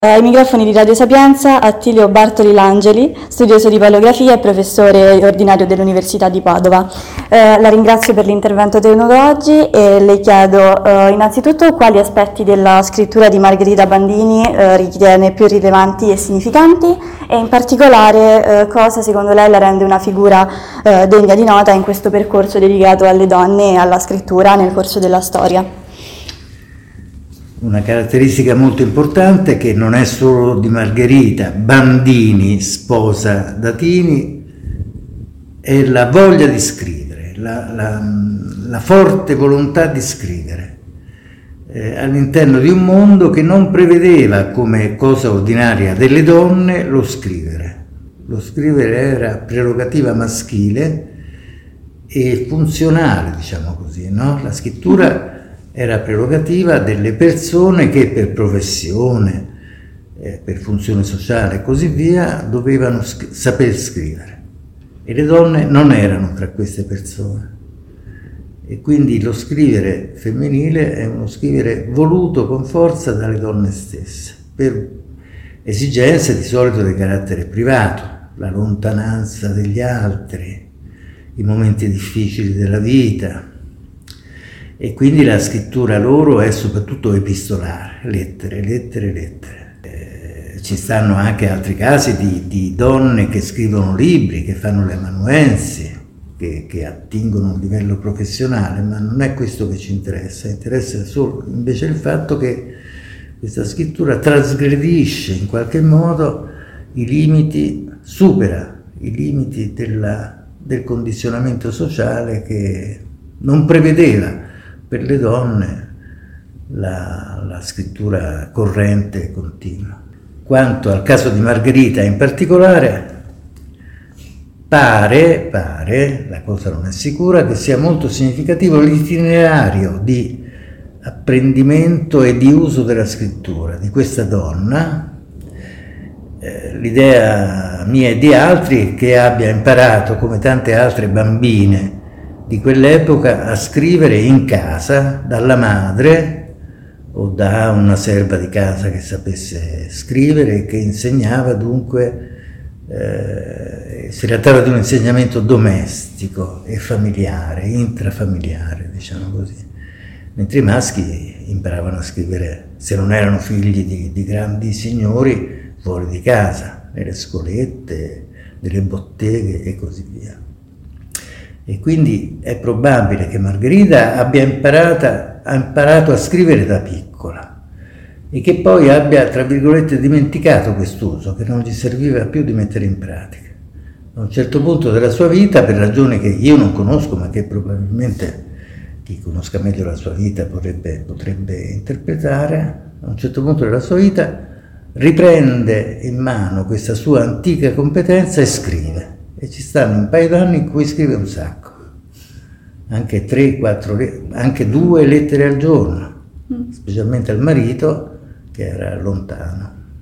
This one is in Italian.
Ai microfoni di Radio Sapienza, Attilio Bartoli Langeli, studioso di paleografia e professore ordinario dell'Università di Padova. La ringrazio per l'intervento tenuto oggi e le chiedo innanzitutto quali aspetti della scrittura di Margherita Bandini ritiene più rilevanti e significanti e in particolare cosa secondo lei la rende una figura degna di nota in questo percorso dedicato alle donne e alla scrittura nel corso della storia. Una caratteristica molto importante che non è solo di Margherita. Bandini, sposa Datini, è la voglia di scrivere, la forte volontà di scrivere all'interno di un mondo che non prevedeva come cosa ordinaria delle donne lo scrivere. Lo scrivere era prerogativa maschile e funzionale, diciamo così, no? La scrittura era prerogativa delle persone che per professione, per funzione sociale e così via, dovevano saper scrivere. E le donne non erano tra queste persone. E quindi lo scrivere femminile è uno scrivere voluto con forza dalle donne stesse, per esigenze di solito di carattere privato, la lontananza degli altri, i momenti difficili della vita. E quindi la scrittura loro è soprattutto epistolare, lettere. Ci stanno anche altri casi di donne che scrivono libri, che fanno le amanuensi, che attingono a un livello professionale, ma non è questo che ci interessa solo invece il fatto che questa scrittura trasgredisce in qualche modo i limiti, supera i limiti del condizionamento sociale che non prevedeva per le donne la scrittura corrente e continua. Quanto al caso di Margherita in particolare, pare, la cosa non è sicura, che sia molto significativo l'itinerario di apprendimento e di uso della scrittura di questa donna. L'idea mia e di altri è che abbia imparato, come tante altre bambine di quell'epoca, a scrivere in casa dalla madre o da una serva di casa che sapesse scrivere e che insegnava, dunque si trattava di un insegnamento domestico e familiare, intrafamiliare, diciamo così, mentre i maschi imparavano a scrivere, se non erano figli di grandi signori, fuori di casa, nelle scolette, nelle botteghe e così via. E quindi è probabile che Margherita abbia imparato a scrivere da piccola e che poi abbia, tra virgolette, dimenticato quest'uso, che non gli serviva più di mettere in pratica. A un certo punto della sua vita, per ragioni che io non conosco, ma che probabilmente chi conosca meglio la sua vita potrebbe interpretare, a un certo punto della sua vita riprende in mano questa sua antica competenza e scrive. E ci stanno un paio d'anni in cui scrive un sacco, anche 3, 4, anche 2 lettere al giorno, specialmente al marito che era lontano.